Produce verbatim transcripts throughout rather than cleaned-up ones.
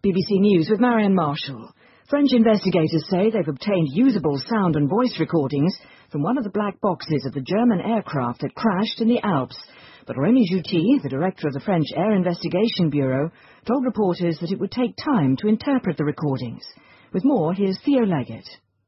B B C News with Marianne Marshall. French investigators say they've obtained usable sound and voice recordings from one of the black boxes of the German aircraft that crashed in the Alps. But Rémi Jouty, the director of the French Air Investigation Bureau, told reporters that it would take time to interpret the recordings. With more, here's Theo Leggett.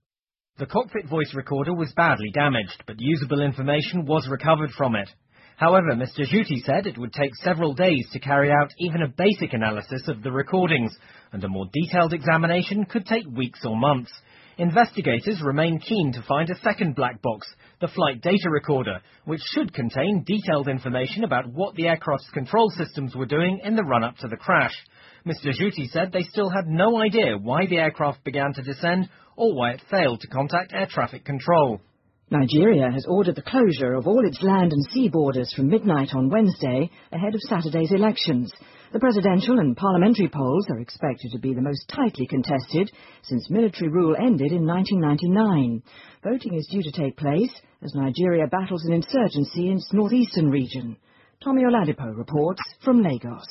The cockpit voice recorder was badly damaged, but usable information was recovered from it. However, Mister Jouty said it would take several days to carry out even a basic analysis of the recordings, and a more detailed examination could take weeks or months. Investigators remain keen to find a second black box, the flight data recorder, which should contain detailed information about what the aircraft's control systems were doing in the run-up to the crash. Mister Jouty said they still had no idea why the aircraft began to descend or why it failed to contact air traffic control. Nigeria has ordered the closure of all its land and sea borders from midnight on Wednesday ahead of Saturday's elections. The presidential and parliamentary polls are expected to be the most tightly contested since military rule ended in nineteen ninety-nine. Voting is due to take place as Nigeria battles an insurgency in its northeastern region. Tommy Oladipo reports from Lagos.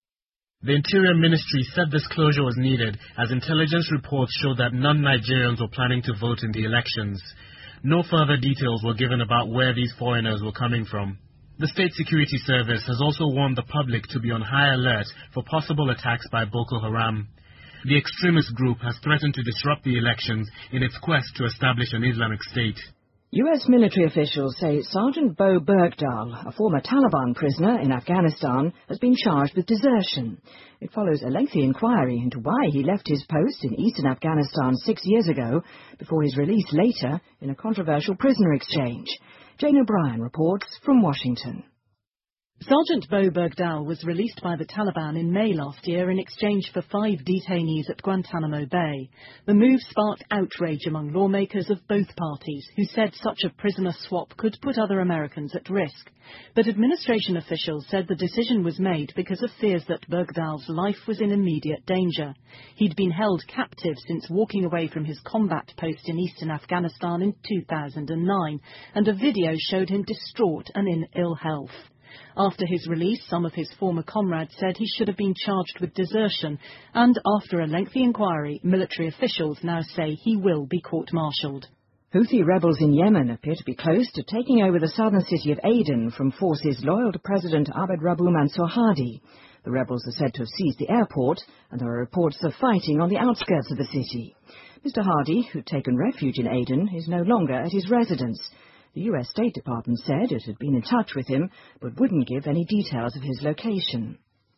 The Interior Ministry said this closure was needed as intelligence reports showed that non-Nigerians were planning to vote in the elections. No further details were given about where these foreigners were coming from. The State Security Service has also warned the public to be on high alert for possible attacks by Boko Haram. The extremist group has threatened to disrupt the elections in its quest to establish an Islamic State. U S military officials say Sergeant Bo Bergdahl, a former Taliban prisoner in Afghanistan, has been charged with desertion. It follows a lengthy inquiry into why he left his post in eastern Afghanistan six years ago before his release later in a controversial prisoner exchange. Jane O'Brien reports from Washington. Sergeant Bo Bergdahl was released by the Taliban in May last year in exchange for five detainees at Guantanamo Bay. The move sparked outrage among lawmakers of both parties, who said such a prisoner swap could put other Americans at risk. But administration officials said the decision was made because of fears that Bergdahl's life was in immediate danger. He'd been held captive since walking away from his combat post in eastern Afghanistan in two thousand nine, and a video showed him distraught and in ill health. After his release, some of his former comrades said he should have been charged with desertion, and after a lengthy inquiry, military officials now say he will be court-martialed. Houthi rebels in Yemen appear to be close to taking over the southern city of Aden from forces loyal to President Abd Rabbu Mansour Hadi. The rebels are said to have seized the airport, and there are reports of fighting on the outskirts of the city. Mister Hadi, who'd taken refuge in Aden, is no longer at his residence. The U S State Department said it had been in touch with him, but wouldn't give any details of his location.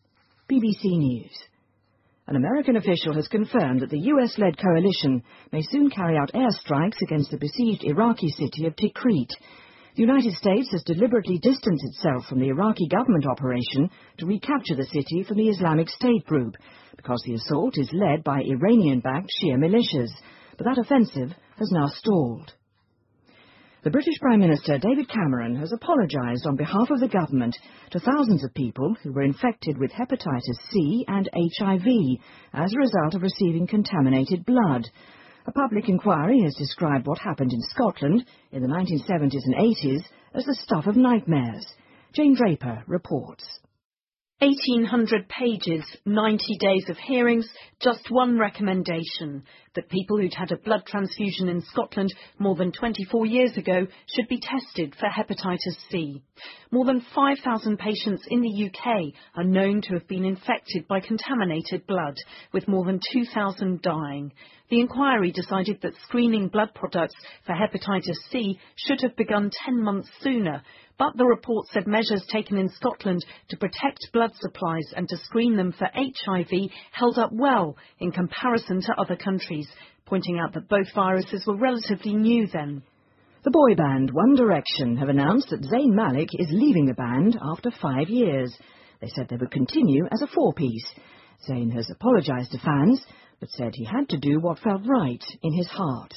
B B C News. An American official has confirmed that the U S-led coalition may soon carry out airstrikes against the besieged Iraqi city of Tikrit. The United States has deliberately distanced itself from the Iraqi government operation to recapture the city from the Islamic State group, because the assault is led by Iranian-backed Shia militias. But that offensive has now stalled. The British Prime Minister David Cameron has apologised on behalf of the government to thousands of people who were infected with hepatitis C and H I V as a result of receiving contaminated blood. A public inquiry has described what happened in Scotland in the nineteen seventies and eighties as the stuff of nightmares. Jane Draper reports. eighteen hundred pages, ninety days of hearings, just one recommendation, that people who'd had a blood transfusion in Scotland more than twenty-four years ago should be tested for hepatitis C. More than five thousand patients in the U K are known to have been infected by contaminated blood, with more than two thousand dying. The inquiry decided that screening blood products for hepatitis C should have begun ten months sooner, but the report said measures taken in Scotland to protect blood supplies and to screen them for H I V held up well in comparison to other countries, pointing out that both viruses were relatively new then. The boy band One Direction have announced that Zayn Malik is leaving the band after five years. They said they would continue as a four-piece. Zayn has apologised to fans, but said he had to do what felt right in his heart.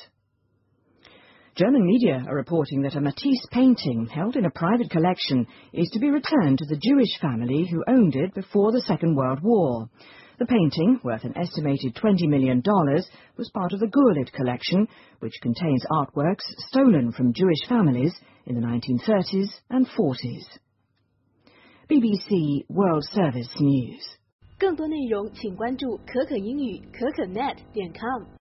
German media are reporting that a Matisse painting held in a private collection is to be returned to the Jewish family who owned it before the Second World War. The painting, worth an estimated twenty million dollars, was part of the Gurlitt collection, which contains artworks stolen from Jewish families in the nineteen thirties and forties. B B C World Service News. 更多内容请关注可可英语可可 net 点 com。